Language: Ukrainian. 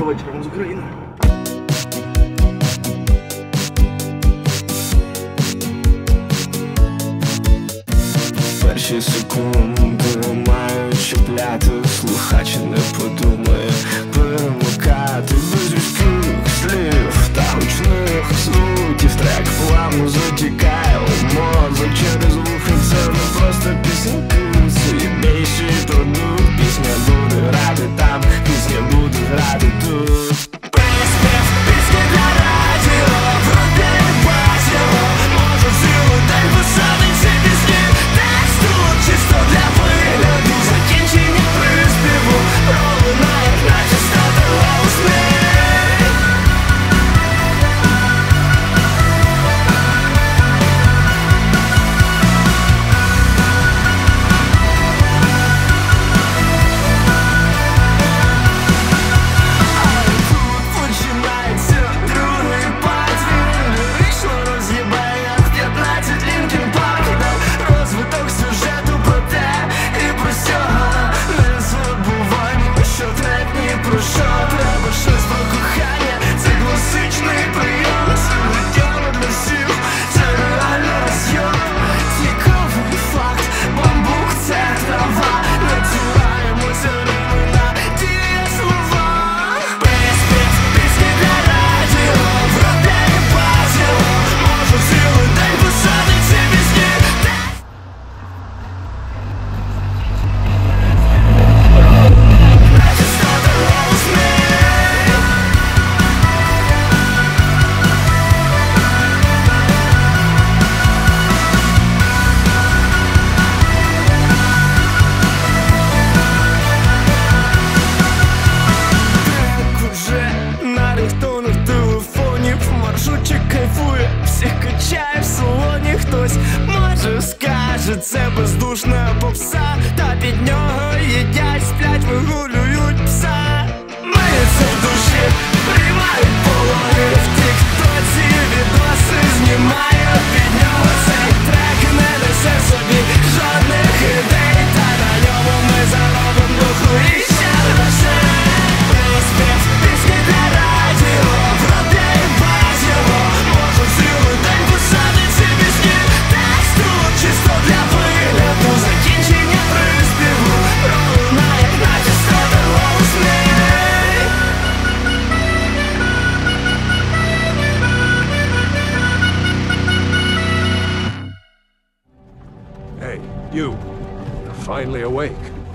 вечором з України. Перші секунди мають чіпляти, слухач не подумає перемикати без різких слів та гучних звуків. Трек плавно затікає у мозок через вуха. Це не просто пісеньки, це і більший продукт. Пісня буде грати там, пісня буде грати тут. Приспів, пісня для радіо, проте бачимо, може цілий день писати ці пісні. Тексту чисто для вигляду, закінчення приспіву пролунає, наче стати голосний. Може скаже, це бездушна попса, та під нього їдять, сплять, вигулюють пса. Миються в душі, приймають пологи, в тіктоці відоси знімають під нього. Цей трек не несе собі жодних ідей, та на ньому ми заробимо дохуїща грошей. Приспів, пісні для радіо, проте без його можу цілий день писати ці пісні. Чисто для вигляду, закінчення приспіву пролунає, наче стати голосний. Hey, you're finally awake.